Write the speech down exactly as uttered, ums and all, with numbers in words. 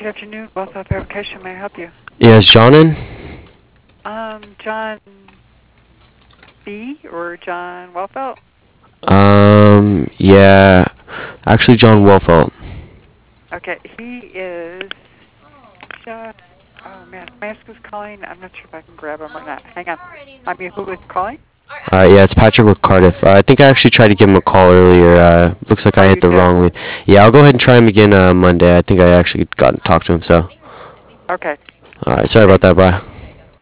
Good afternoon, Wealth Verification. May I help you? Yeah, is John in? Um, John B. or John Wellfelt? Um, yeah, actually John Wolfelt. Okay, he is just, oh man, may I ask who's calling? I'm not sure if I can grab him or not. Hang on. I mean, who is calling? Uh, yeah, it's Patrick with Cardiff. Uh, I think I actually tried to give him a call earlier. Uh, looks like Oh, I hit you the did. wrong lead. Yeah, I'll go ahead and try him again uh, Monday. I think I actually got to talk to him, so. Okay. Alright, sorry about Thank that, bye.